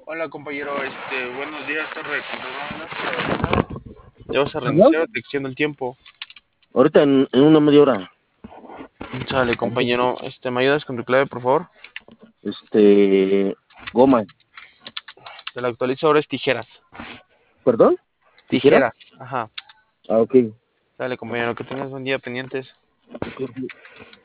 Hola compañero, buenos días, tarde, ¿cómo andas? Ya vas a ¿No? reiniciar detección del tiempo. Ahorita en una media hora. Sale compañero, ¿me ayudas con tu clave por favor? Este, Goma. Te la actualizo, ahora es tijeras. ¿Perdón? ¿Tijeras? Tijeras, ajá. Ah, ok. Sale compañero, que tengas buen día pendientes. Ok.